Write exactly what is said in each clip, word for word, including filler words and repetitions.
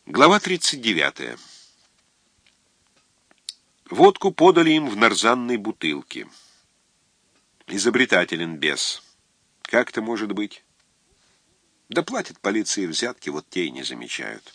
Глава тридцать девятая. Водку подали им в нарзанной бутылке. Изобретателен бес. Как это может быть? Да платят полиции взятки, вот те и не замечают.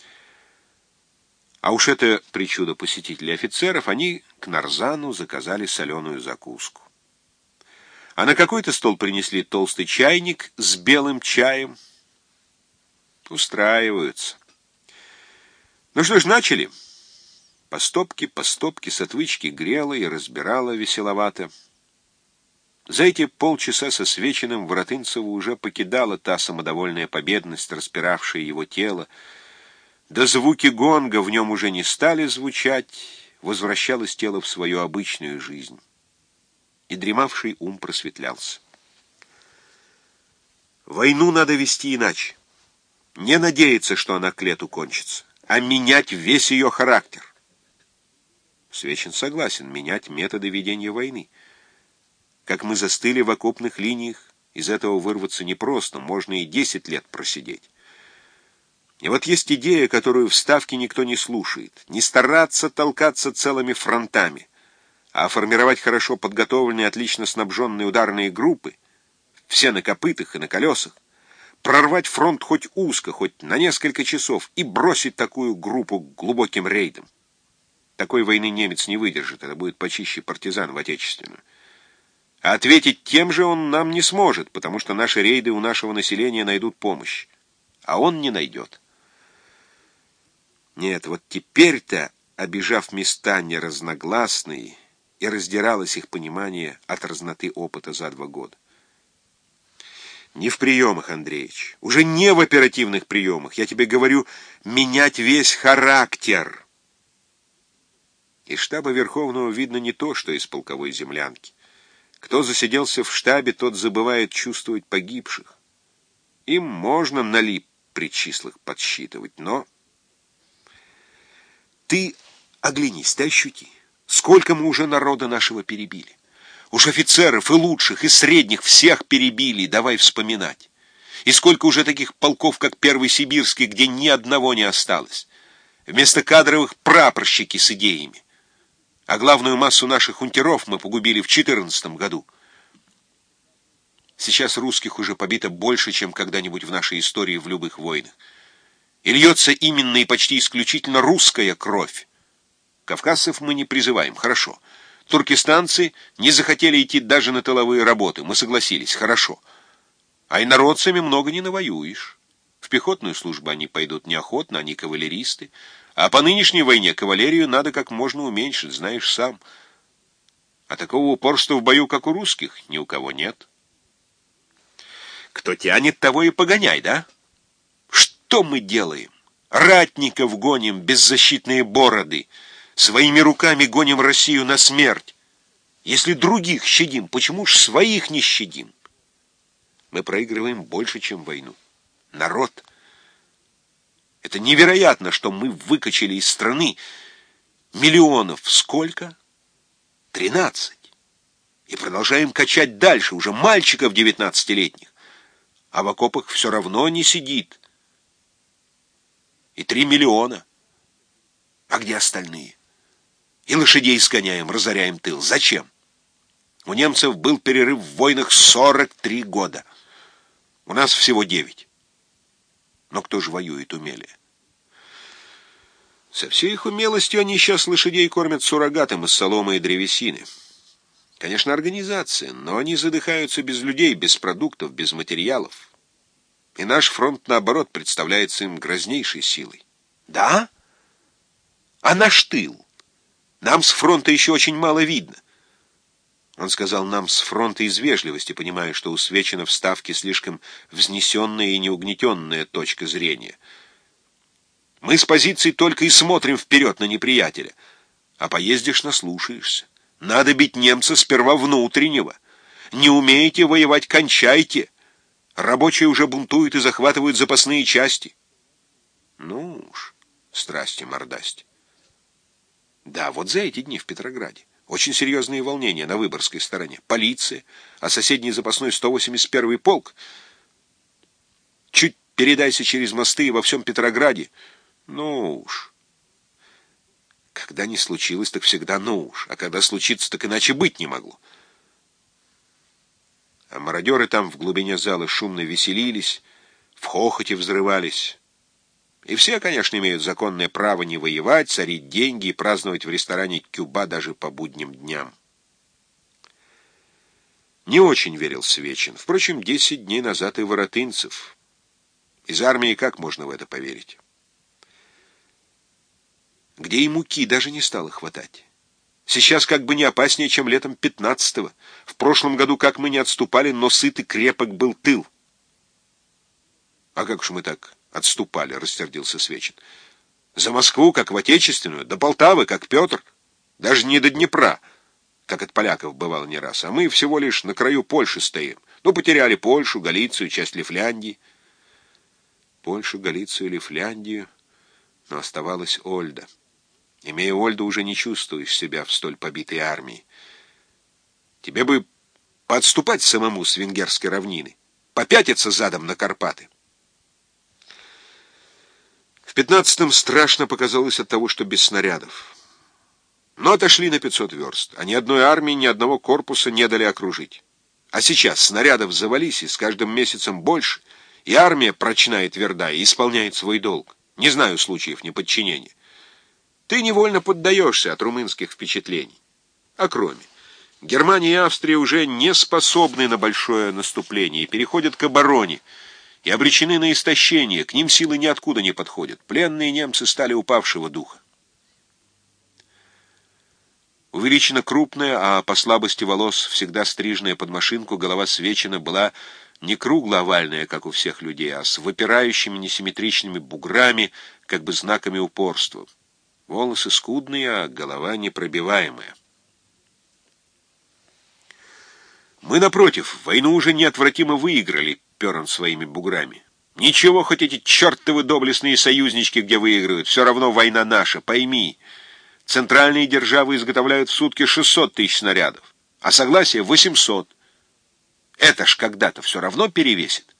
А уж это причуда посетителей офицеров, они к нарзану заказали соленую закуску. А на какой-то стол принесли толстый чайник с белым чаем. Устраиваются. Ну что ж, начали. По стопке, по стопке с отвычки грела и разбирала веселовато. За эти полчаса со Свечиным Воротынцеву уже покидала та самодовольная победность, распиравшая его тело. Да звуки гонга в нем уже не стали звучать, возвращалось тело в свою обычную жизнь. И дремавший ум просветлялся. Войну надо вести иначе. Не надеяться, что она к лету кончится, а менять весь ее характер. Свечин согласен менять методы ведения войны. Как мы застыли в окопных линиях, из этого вырваться непросто, можно и десять лет просидеть. И вот есть идея, которую в Ставке никто не слушает. Не стараться толкаться целыми фронтами, а формировать хорошо подготовленные, отлично снабженные ударные группы, все на копытах и на колесах, прорвать фронт хоть узко, хоть на несколько часов и бросить такую группу глубоким рейдом. Такой войны немец не выдержит, это будет почище партизан в отечественную. А ответить тем же он нам не сможет, потому что наши рейды у нашего населения найдут помощь, а он не найдет. Нет, вот теперь-то, обижав места неразногласные, и раздиралось их понимание от разноты опыта за два года. Не в приемах, Андреич, уже не в оперативных приемах, я тебе говорю, менять весь характер. Из штаба Верховного видно не то, что из полковой землянки. Кто засиделся в штабе, тот забывает чувствовать погибших. Им можно налип при числах подсчитывать, но... Ты оглянись, ты ощути. Сколько мы уже народа нашего перебили. Уж офицеров и лучших, и средних всех перебили, давай вспоминать. И сколько уже таких полков, как Первый Сибирский, где ни одного не осталось. Вместо кадровых прапорщики с идеями. А главную массу наших унтеров мы погубили в четырнадцатом году. Сейчас русских уже побито больше, чем когда-нибудь в нашей истории в любых войнах. И льется именно и почти исключительно русская кровь. Кавказцев мы не призываем, хорошо. Туркестанцы не захотели идти даже на тыловые работы, мы согласились, хорошо. А инородцами много не навоюешь. В пехотную службу они пойдут неохотно, они кавалеристы. А по нынешней войне кавалерию надо как можно уменьшить, знаешь сам. А такого упорства в бою, как у русских, ни у кого нет. Кто тянет, того и погоняй, да? Что мы делаем? Ратников гоним, беззащитные бороды. Своими руками гоним Россию на смерть. Если других щадим, почему ж своих не щадим? Мы проигрываем больше, чем войну. Народ. Это невероятно, что мы выкачали из страны миллионов. Сколько? Тринадцать. И продолжаем качать дальше, уже мальчиков девятнадцатилетних. А в окопах все равно не сидит. И три миллиона. А где остальные? И лошадей сгоняем, разоряем тыл. Зачем? У немцев был перерыв в войнах сорок три года. У нас всего девять. Но кто же воюет умелее? Со всей их умелостью они сейчас лошадей кормят суррогатом из соломы и древесины. Конечно, организация, но они задыхаются без людей, без продуктов, без материалов. И наш фронт, наоборот, представляется им грознейшей силой. Да? А наш тыл? Нам с фронта еще очень мало видно. Он сказал «нам с фронта» из вежливости, понимая, что у Свечина в Ставке слишком взнесенная и неугнетенная точка зрения. Мы с позиции только и смотрим вперед на неприятеля, а поездишь наслушаешься. Надо бить немца сперва внутреннего. Не умеете воевать — кончайте. Рабочие уже бунтуют и захватывают запасные части. Ну уж, страсти-мордасти. Да, вот за эти дни в Петрограде. Очень серьезные волнения на Выборгской стороне. Полиция, а соседний запасной сто восемьдесят первый полк. Чуть передайся через мосты и во всем Петрограде Ну уж. Когда не случилось, так всегда ну уж. А когда случится, так иначе быть не могло. А мародеры там в глубине зала шумно веселились, в хохоте взрывались. И все, конечно, имеют законное право не воевать, царить деньги и праздновать в ресторане «Кюба» даже по будним дням. Не очень верил Свечин. Впрочем, десять дней назад и Воротынцев. Из армии как можно в это поверить? Где и муки даже не стало хватать. Сейчас как бы не опаснее, чем летом пятнадцатого. В прошлом году как мы не отступали, но сыт и крепок был тыл. А как уж мы так отступали, рассердился Свечин. За Москву, как в Отечественную, до Полтавы, как Петр. Даже не до Днепра, как от поляков бывало не раз. А мы всего лишь на краю Польши стоим. Ну, потеряли Польшу, Галицию, часть Лифляндии. Польшу, Галицию, Лифляндию. Но оставалась Ольда. Имея Ольду, уже не чувствуешь себя в столь побитой армии. Тебе бы подступать самому с венгерской равнины, попятиться задом на Карпаты. В пятнадцатом страшно показалось от того, что без снарядов. Но отошли на пятьсот верст, а ни одной армии, ни одного корпуса не дали окружить. А сейчас снарядов завались, и с каждым месяцем больше, и армия прочна и тверда, и исполняет свой долг. Не знаю случаев неподчинения. Ты невольно поддаешься от румынских впечатлений. А кроме, Германия и Австрия уже не способны на большое наступление и переходят к обороне, и обречены на истощение, к ним силы ниоткуда не подходят. Пленные немцы стали упавшего духа. Увеличена крупная, а по слабости волос всегда стриженная под машинку, голова Свечина была не кругло-овальная, как у всех людей, а с выпирающими несимметричными буграми, как бы знаками упорства. Волосы скудные, а голова непробиваемая. Мы, напротив, войну уже неотвратимо выиграли, пер он своими буграми. Ничего, хоть эти чертовы доблестные союзнички где выигрывают, все равно война наша, пойми. Центральные державы изготовляют в сутки шестьсот тысяч снарядов, а согласие восемьсот. Это ж когда-то все равно перевесит.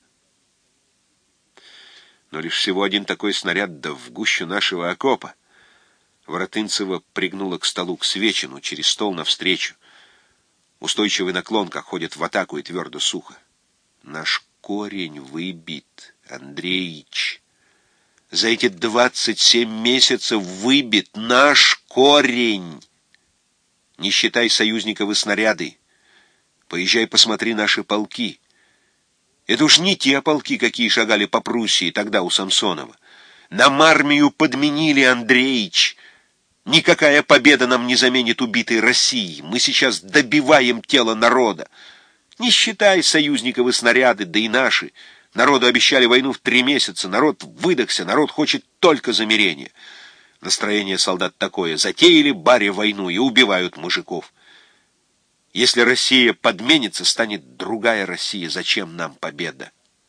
Но лишь всего один такой снаряд, да в гущу нашего окопа. Воротынцева пригнула к столу, к Свечину, через стол навстречу. Устойчивый наклон, как ходит в атаку, и твердо сухо. Наш корень выбит, Андреич. За эти двадцать семь месяцев выбит наш корень. Не считай союзников и снаряды. Поезжай, посмотри наши полки. Это уж не те полки, какие шагали по Пруссии тогда у Самсонова. Нам армию подменили, Андреич. Никакая победа нам не заменит убитой России. Мы сейчас добиваем тело народа. Не считай союзников и снаряды, да и наши. Народу обещали войну в три месяца. Народ выдохся, народ хочет только замирения. Настроение солдат такое. Затеяли баре войну и убивают мужиков. Если Россия подменится, станет другая Россия. Зачем нам победа?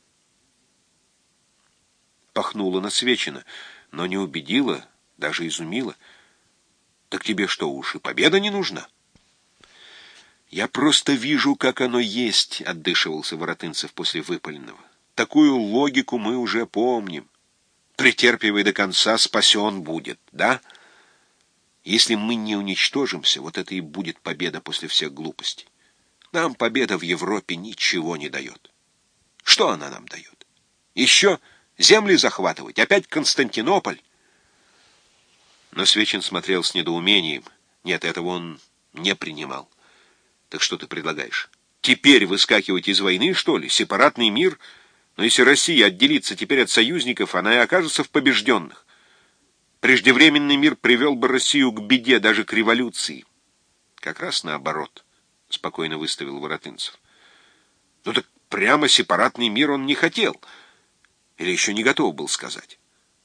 Пахнула на Свечина, но не убедила, даже изумила. Так тебе что, уж и победа не нужна? Я просто вижу, как оно есть, отдышивался Воротынцев после выпаленного. Такую логику мы уже помним. Претерпевай до конца, спасен будет, да? Если мы не уничтожимся, вот это и будет победа после всех глупостей. Нам победа в Европе ничего не дает. Что она нам дает? Еще земли захватывать, опять Константинополь? Но Свечин смотрел с недоумением. Нет, этого он не принимал. Так что ты предлагаешь? Теперь выскакивать из войны, что ли? Сепаратный мир? Но если Россия отделится теперь от союзников, она и окажется в побежденных. Преждевременный мир привел бы Россию к беде, даже к революции. Как раз наоборот, спокойно выставил Воротынцев. Ну так прямо сепаратный мир он не хотел. Или еще не готов был сказать.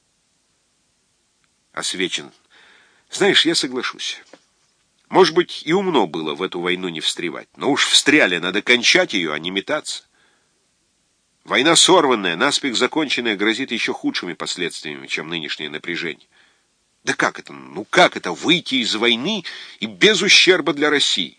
А Свечин: знаешь, я соглашусь. Может быть, и умно было в эту войну не встревать. Но уж встряли, надо кончать ее, а не метаться. Война сорванная, наспех законченная, грозит еще худшими последствиями, чем нынешнее напряжение. Да как это, ну как это, выйти из войны и без ущерба для России?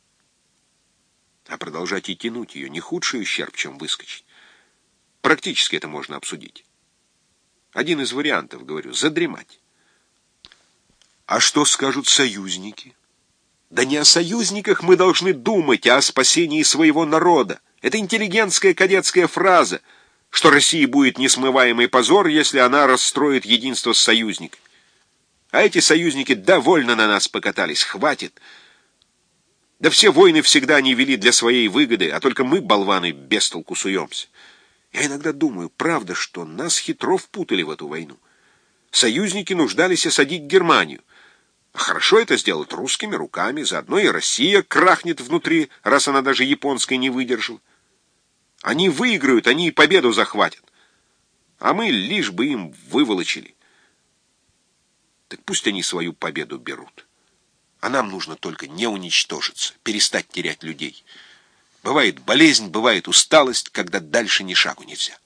А продолжать и тянуть ее не худший ущерб, чем выскочить. Практически это можно обсудить. Один из вариантов, говорю, задремать. А что скажут союзники? Да не о союзниках мы должны думать, а о спасении своего народа. Это интеллигентская кадетская фраза, что России будет несмываемый позор, если она расстроит единство с союзниками. А эти союзники довольно на нас покатались, хватит. Да все войны всегда они вели для своей выгоды, а только мы, болваны, без толку суемся. Я иногда думаю, правда, что нас хитро впутали в эту войну. Союзники нуждались осадить Германию. А хорошо это сделать русскими руками, заодно и Россия крахнет внутри, раз она даже японской не выдержала. Они выиграют, они и победу захватят. А мы лишь бы им выволочили. Так пусть они свою победу берут. А нам нужно только не уничтожиться, перестать терять людей. Бывает болезнь, бывает усталость, когда дальше ни шагу нельзя.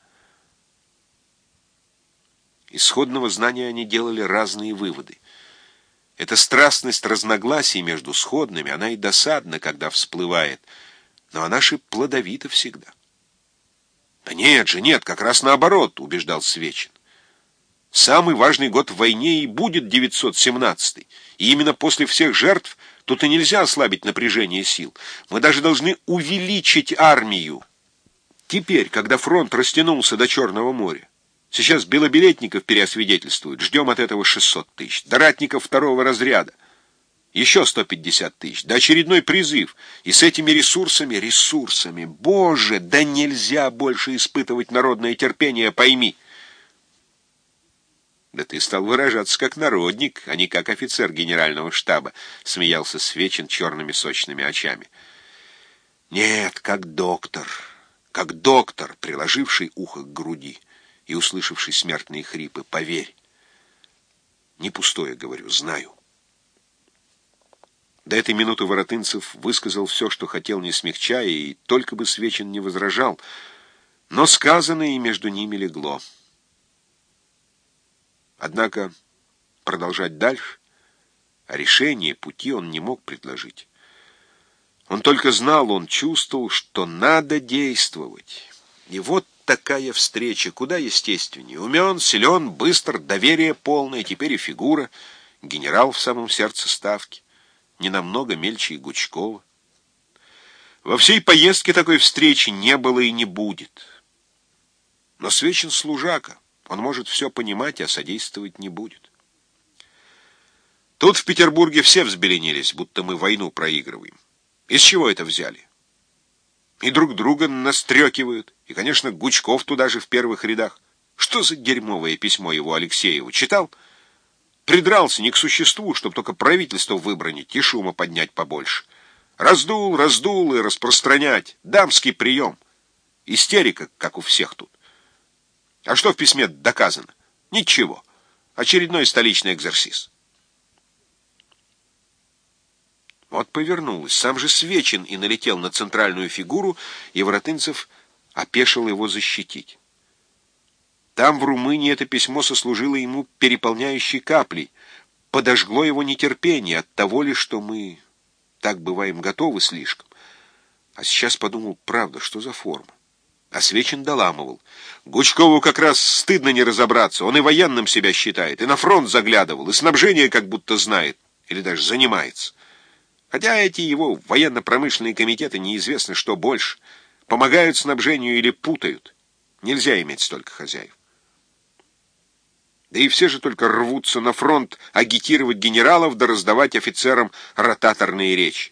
Из сходного знания они делали разные выводы. Эта страстность разногласий между сходными, она и досадна, когда всплывает, но она же плодовита всегда. Да нет же, нет, как раз наоборот, убеждал Свечин. Самый важный год в войне и будет девятьсот семнадцатый, и именно после всех жертв тут и нельзя ослабить напряжение сил. Мы даже должны увеличить армию. Теперь, когда фронт растянулся до Черного моря, сейчас белобилетников переосвидетельствуют, ждем от этого шестьсот тысяч, доратников второго разряда, еще сто пятьдесят тысяч, да очередной призыв. И с этими ресурсами, ресурсами, боже, да нельзя больше испытывать народное терпение, пойми. Да ты стал выражаться как народник, а не как офицер генерального штаба, смеялся Свечин черными сочными очами. Нет, как доктор, как доктор, приложивший ухо к груди и услышавший смертные хрипы, поверь. Не пустое, говорю, знаю. До этой минуты Воротынцев высказал все, что хотел, не смягчая, и только бы Свечин не возражал, но сказанное и между ними легло. Однако продолжать дальше, а решение пути он не мог предложить. Он только знал, он чувствовал, что надо действовать. И вот такая встреча, куда естественнее. Умен, силен, быстр, доверие полное, теперь и фигура. Генерал в самом сердце ставки. Не намного мельче и Гучкова. Во всей поездке такой встречи не было и не будет. Но Свечин служака. Он может все понимать, а содействовать не будет. Тут в Петербурге все взбеленились, будто мы войну проигрываем. Из чего это взяли? И друг друга настрекивают. И, конечно, Гучков туда же в первых рядах. Что за дерьмовое письмо его Алексееву? Читал? Придрался не к существу, чтобы только правительство выбранить и шума поднять побольше. Раздул, раздул и распространять. Дамский прием. Истерика, как у всех тут. А что в письме доказано? Ничего. Очередной столичный экзерсис. Вот повернулось. Сам же Свечин и налетел на центральную фигуру, и Воротынцев опешил его защитить. Там, в Румынии, это письмо сослужило ему переполняющей каплей, подожгло его нетерпение от того ли, что мы так бываем готовы слишком. А сейчас подумал, правда, что за форма? А Свечин доламывал. Гучкову как раз стыдно не разобраться. Он и военным себя считает, и на фронт заглядывал, и снабжение как будто знает, или даже занимается. Хотя эти его военно-промышленные комитеты неизвестно, что больше. Помогают снабжению или путают. Нельзя иметь столько хозяев. Да и все же только рвутся на фронт агитировать генералов да раздавать офицерам ротаторные речи.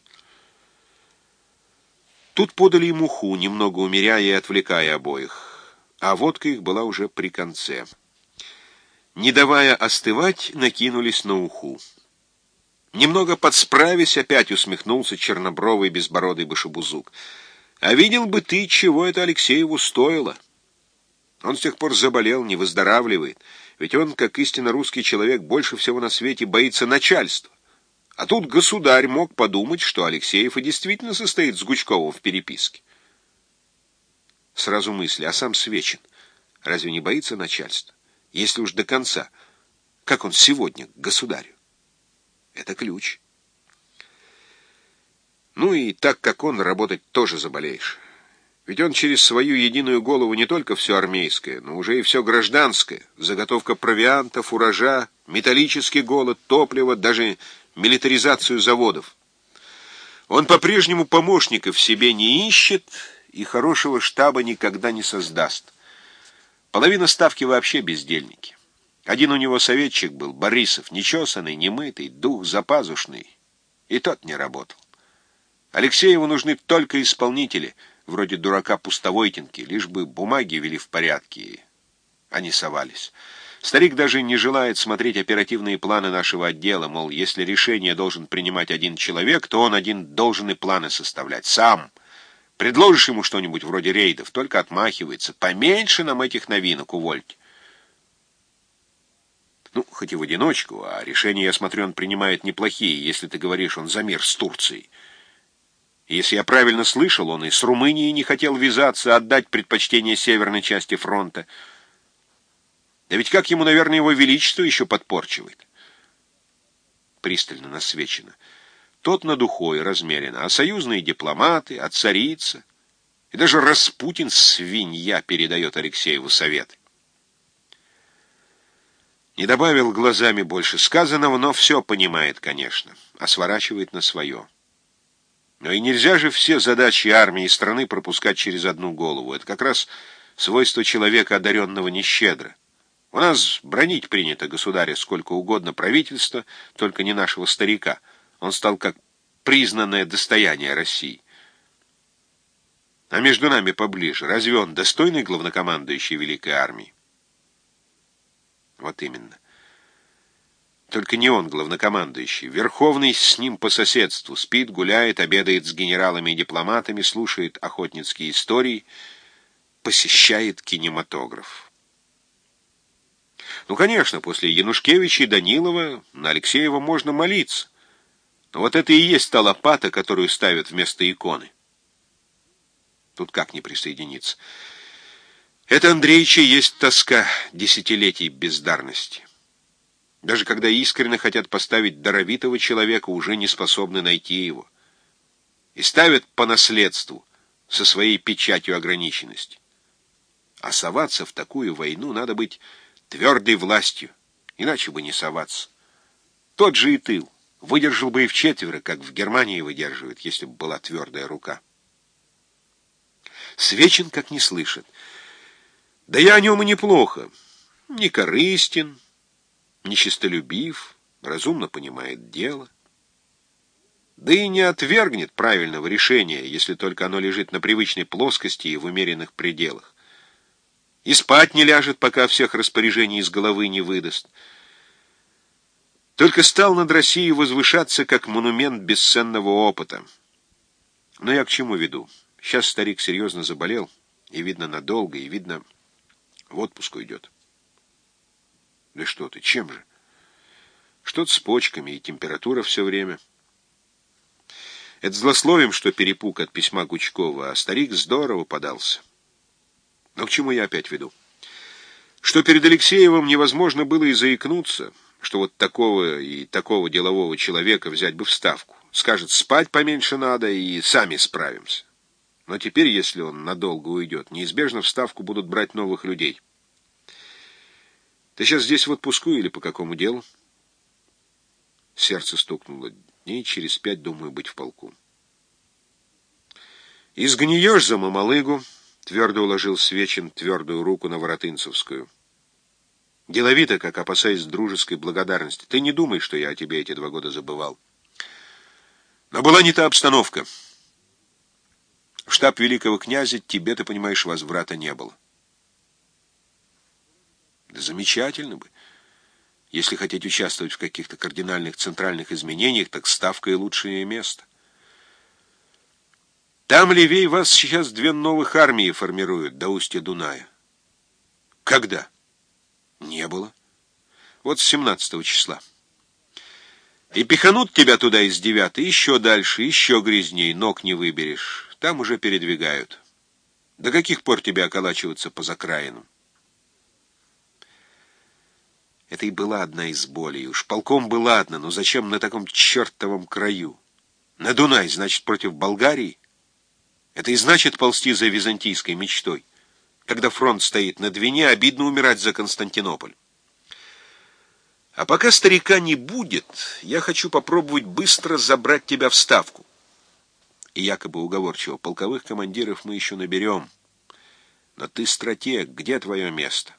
Тут подали им уху, немного умеряя и отвлекая обоих, а водка их была уже при конце. Не давая остывать, накинулись на уху. Немного подсправясь, опять усмехнулся чернобровый безбородый башебузук. А видел бы ты, чего это Алексееву стоило. Он с тех пор заболел, не выздоравливает, ведь он, как истинно русский человек, больше всего на свете боится начальства. А тут государь мог подумать, что Алексеев и действительно состоит с Гучковым в переписке. Сразу мысли, а сам Свечин разве не боится начальства? Если уж до конца, как он сегодня к государю? Это ключ. Ну и так как он, работать тоже заболеешь. Ведь он через свою единую голову не только все армейское, но уже и все гражданское. Заготовка провианта, фуража, металлический голод, топливо, даже милитаризацию заводов. Он по-прежнему помощников себе не ищет и хорошего штаба никогда не создаст. Половина ставки вообще бездельники. Один у него советчик был, Борисов, нечесанный, немытый, дух запазушный. И тот не работал. Алексееву нужны только исполнители, вроде дурака Пустовойтенки, лишь бы бумаги вели в порядке, и они совались. Старик даже не желает смотреть оперативные планы нашего отдела, мол, если решение должен принимать один человек, то он один должен и планы составлять сам. Предложишь ему что-нибудь вроде рейдов, только отмахивается. Поменьше нам этих новинок, увольте. Ну, хоть и в одиночку, а решения, я смотрю, он принимает неплохие, если ты говоришь, он за мир с Турцией. И если я правильно слышал, он и с Румынией не хотел вязаться, отдать предпочтение северной части фронта. Да ведь как ему, наверное, его величество еще подпорчивает. Пристально насвечено. Тот над ухой размеренно, а союзные дипломаты, а царица. И даже Распутин, свинья, передает Алексееву совет. Не добавил глазами больше сказанного, но все понимает, конечно, а сворачивает на свое. Но и нельзя же все задачи армии и страны пропускать через одну голову. Это как раз свойство человека, одаренного нещедро. У нас бронить принято государя сколько угодно правительства, только не нашего старика. Он стал как признанное достояние России. А между нами поближе, разве он достойный главнокомандующий великой армии? Вот именно. Только не он главнокомандующий. Верховный с ним по соседству. Спит, гуляет, обедает с генералами и дипломатами, слушает охотницкие истории, посещает кинематограф. Ну, конечно, после Янушкевича и Данилова на Алексеева можно молиться. Но вот это и есть та лопата, которую ставят вместо иконы. Тут как не присоединиться? Это, Андреича, есть тоска десятилетий бездарности. Даже когда искренне хотят поставить даровитого человека, уже не способны найти его. И ставят по наследству, со своей печатью ограниченности. А соваться в такую войну надо быть твердой властью, иначе бы не соваться. Тот же и тыл выдержал бы и вчетверо, как в Германии выдерживают, если бы была твердая рука. Свечин как не слышит. Да я о нем и неплохо. Не корыстен, не честолюбив, разумно понимает дело. Да и не отвергнет правильного решения, если только оно лежит на привычной плоскости и в умеренных пределах. И спать не ляжет, пока всех распоряжений из головы не выдаст. Только стал над Россией возвышаться, как монумент бесценного опыта. Но я к чему веду? Сейчас старик серьезно заболел, и, видно, надолго, и, видно, в отпуск уйдет. Да что ты, чем же? Что-то с почками, и температура все время. Это злословием, что перепуг от письма Гучкова, а старик здорово подался. Но к чему я опять веду? Что перед Алексеевым невозможно было и заикнуться, что вот такого и такого делового человека взять бы в ставку. Скажет, спать поменьше надо, и сами справимся. Но теперь, если он надолго уйдет, неизбежно в ставку будут брать новых людей. Ты сейчас здесь в отпуску или по какому делу? Сердце стукнуло. Дней через пять, думаю, быть в полку. Изгниешь за мамалыгу, твердо уложил Свечин твердую руку на Воротынцевскую. Деловито, как опасаясь дружеской благодарности. Ты не думай, что я о тебе эти два года забывал. Но была не та обстановка. В штаб великого князя тебе, ты понимаешь, возврата не было. Да замечательно бы. Если хотите участвовать в каких-то кардинальных центральных изменениях, так Ставка и лучшее место. Там левей вас сейчас две новых армии формируют до устья Дуная. Когда? Не было. Вот с семнадцатого числа. И пиханут тебя туда из девятой, еще дальше, еще грязней, ног не выберешь. Там уже передвигают. До каких пор тебе околачиваться по закраинам? Это и была одна из болей. Уж полком бы ладно, но зачем на таком чертовом краю? На Дунай, значит, против Болгарии? Это и значит ползти за византийской мечтой. Когда фронт стоит на Двине, обидно умирать за Константинополь. А пока старика не будет, я хочу попробовать быстро забрать тебя в Ставку. И якобы уговорчиво: полковых командиров мы еще наберем. Но ты стратег, где твое место?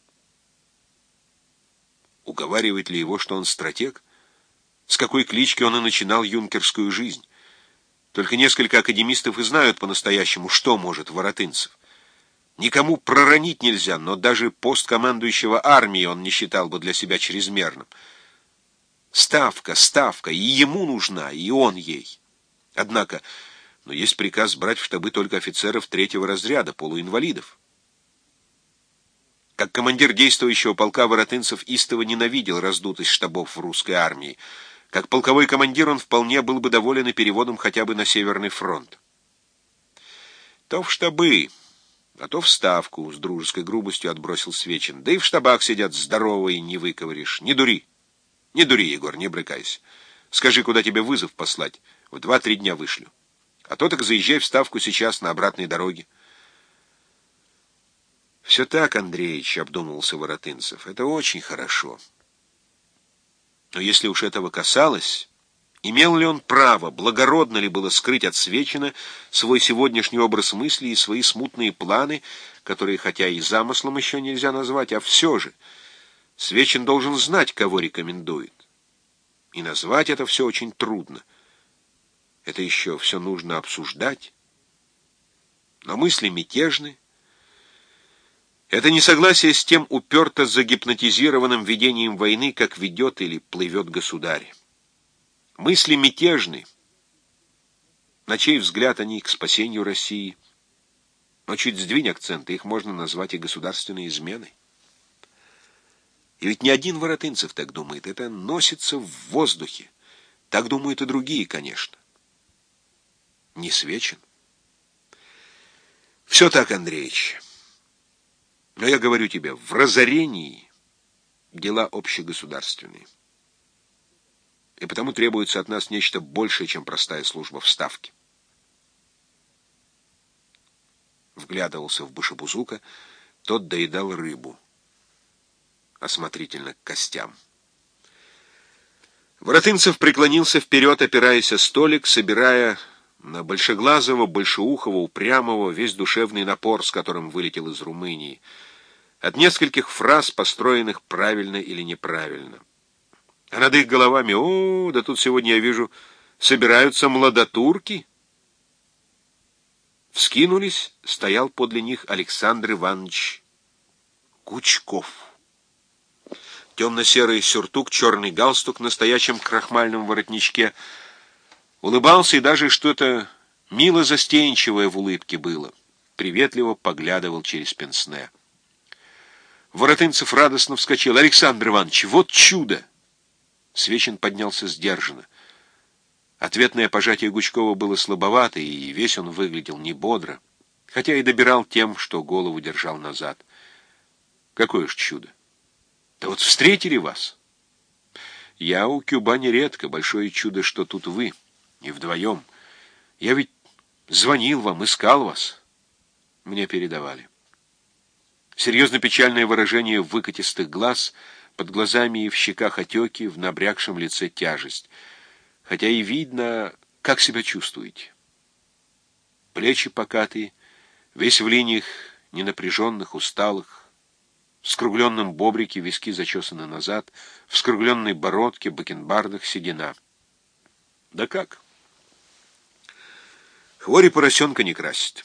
Уговаривает ли его, что он стратег? С какой клички он и начинал юнкерскую жизнь? Только несколько академистов и знают по-настоящему, что может Воротынцев. Никому проронить нельзя, но даже пост командующего армией он не считал бы для себя чрезмерным. Ставка, ставка, и ему нужна, и он ей. Однако, но есть приказ брать в штабы только офицеров третьего разряда, полуинвалидов. Как командир действующего полка Воротынцев истово ненавидел раздутость штабов в русской армии. Как полковой командир он вполне был бы доволен и переводом хотя бы на Северный фронт. То в штабы, а то в Ставку, — с дружеской грубостью отбросил Свечин. Да и в штабах сидят здоровые, не выковыришь. Не дури. Не дури, Егор, не брыкайся. Скажи, куда тебе вызов послать. В два-три дня вышлю. А то так заезжай в Ставку сейчас на обратной дороге. Все так, Андреич, — обдумывался Воротынцев. Это очень хорошо. Но если уж этого касалось, имел ли он право, благородно ли было скрыть от Свечина свой сегодняшний образ мысли и свои смутные планы, которые, хотя и замыслом еще нельзя назвать, а все же Свечин должен знать, кого рекомендует. И назвать это все очень трудно. Это еще все нужно обсуждать. Но мысли мятежны. Это несогласие с тем уперто загипнотизированным видением войны, как ведет или плывет государь. Мысли мятежны. На чей взгляд они к спасению России? Но чуть сдвинь акценты, их можно назвать и государственной изменой. И ведь не один Воротынцев так думает, это носится в воздухе. Так думают и другие, конечно. Не Свечин. Все так, Андреич. Но я говорю тебе, в разорении дела общегосударственные. И потому требуется от нас нечто большее, чем простая служба в Ставке. Вглядывался в Башибузука, тот доедал рыбу, осмотрительно к костям. Воротынцев преклонился вперед, опираясь о столик, собирая на большеглазого, большеухого, упрямого весь душевный напор, с которым вылетел из Румынии, от нескольких фраз, построенных правильно или неправильно. А над их головами: о, да тут сегодня, я вижу, собираются младотурки. Вскинулись, стоял подле них Александр Иванович Кучков. Темно-серый сюртук, черный галстук на стоячем крахмальном воротничке. Улыбался, и даже что-то мило застенчивое в улыбке было. Приветливо поглядывал через пенсне. Воротынцев радостно вскочил. «Александр Иванович, вот чудо!» Свечин поднялся сдержанно. Ответное пожатие Гучкова было слабовато, и весь он выглядел небодро, хотя и добирал тем, что голову держал назад. «Какое ж чудо! Да вот встретили вас! Я у Кюбани редко, большое чудо, что тут вы, и вдвоем. Я ведь звонил вам, искал вас. Мне передавали». Серьезно-печальное выражение выкатистых глаз, под глазами и в щеках отеки, в набрякшем лице тяжесть. Хотя и видно, как себя чувствуете. Плечи покатые, весь в линиях ненапряженных, усталых, в скругленном бобрике виски зачесаны назад, в скругленной бородке, бакенбардах седина. Да как? Хвори поросенка не красит.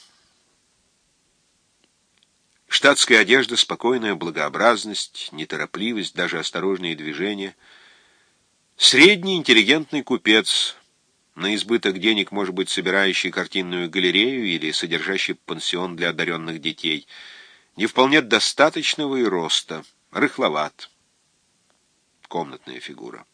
Штатская одежда, спокойная благообразность, неторопливость, даже осторожные движения. Средний интеллигентный купец, на избыток денег, может быть, собирающий картинную галерею или содержащий пансион для одаренных детей, не вполне достаточного и роста, рыхловат. Комнатная фигура.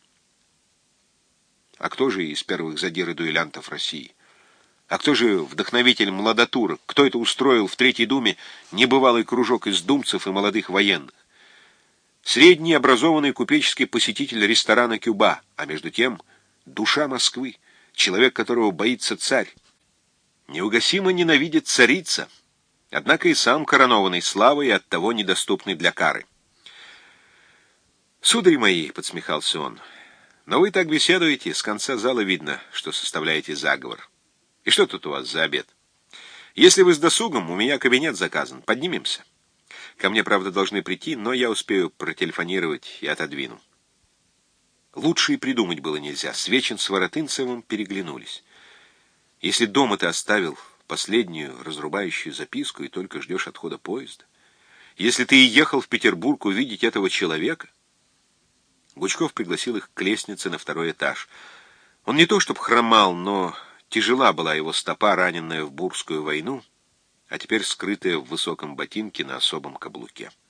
А кто же из первых задир и дуэлянтов России? А кто же вдохновитель младотурок? Кто это устроил в Третьей Думе небывалый кружок из думцев и молодых военных? Средний образованный купеческий посетитель ресторана «Кюба», а между тем душа Москвы, человек, которого боится царь. Неугасимо ненавидит царица, однако и сам коронованный славой и оттого недоступный для кары. «Судари мои», — подсмехался он, — «но вы так беседуете, с конца зала видно, что составляете заговор. И что тут у вас за обед? Если вы с досугом, у меня кабинет заказан, поднимемся. Ко мне, правда, должны прийти, но я успею протелефонировать и отодвину». Лучше и придумать было нельзя. Свечин с Воротынцевым переглянулись. «Если дома ты оставил последнюю разрубающую записку и только ждешь отхода поезда? Если ты и ехал в Петербург увидеть этого человека?» Гучков пригласил их к лестнице на второй этаж. Он не то чтобы хромал, но тяжела была его стопа, раненная в Бурскую войну, а теперь скрытая в высоком ботинке на особом каблуке.